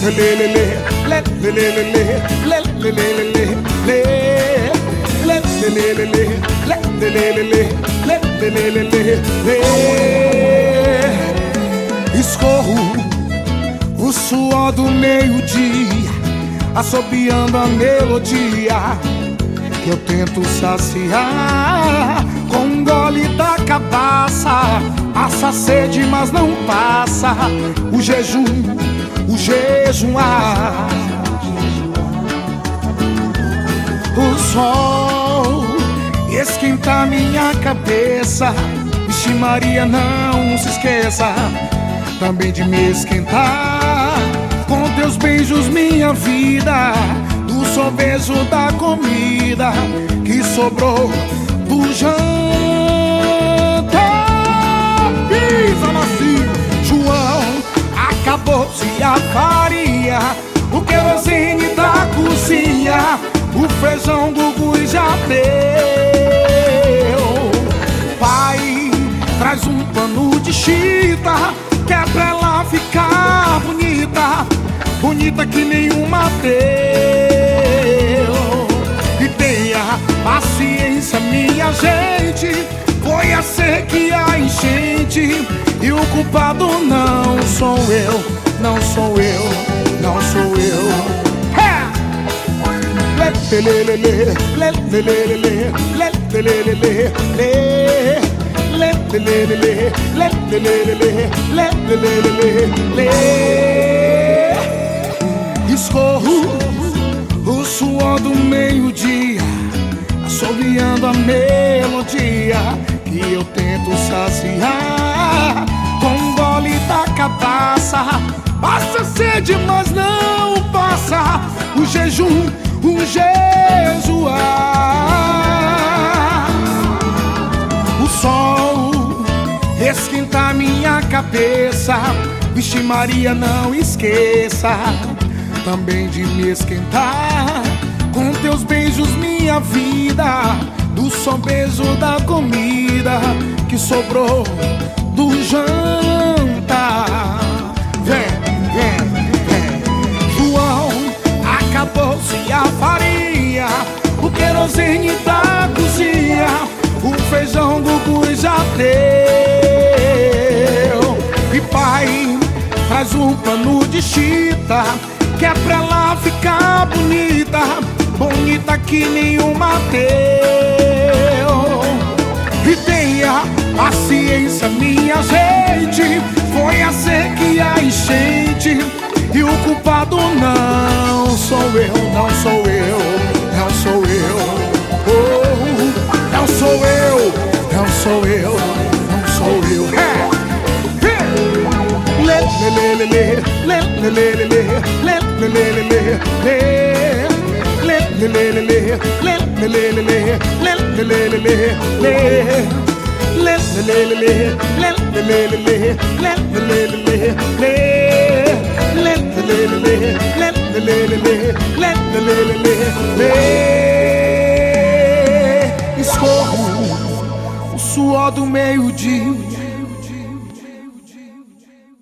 Escorro o suor do meio-dia, assobiando a melodia que eu tento saciar com um gole da cabaça. Passa a sede, mas não passa o jejum, o jejuar. O sol esquenta minha cabeça. Vixe Maria, não se esqueça também de me esquentar com teus beijos, minha vida, do sorvete da comida que sobrou do jantar. Pisa macio, João, acabou-se a farinha, o querosene da cozinha, o feijão do Gui já deu. Pai, traz um pano de chita, que é pra ela ficar bonita, bonita que nenhuma teu. E tenha paciência, minha gente, foi a sequia enchente, e o culpado não sou eu, não sou eu, não sou eu. Escorro o suor do meio-dia, assobiando a melodia que eu tento saciar com um gole da cabaça. Passa sede, mas não passa o jejum, o jejuar. O sol esquenta minha cabeça. Vixe Maria, não esqueça também de me esquentar com teus beijos, minha vida, do só beijo da comida que sobrou do jantar. Vem, vem, vem. João, acabou-se a farinha, o querosene da cozinha, o feijão do Gui já deu. E pai, traz um pano de chita, que é pra ela ficar bonita, bonita que nenhuma teu. E tenha paciência, minha gente, foi a sequia enchente, e o culpado não sou eu, não sou eu, não sou eu. Oh, não sou eu, não sou eu, não sou eu. Escorro o suor do meio-dia,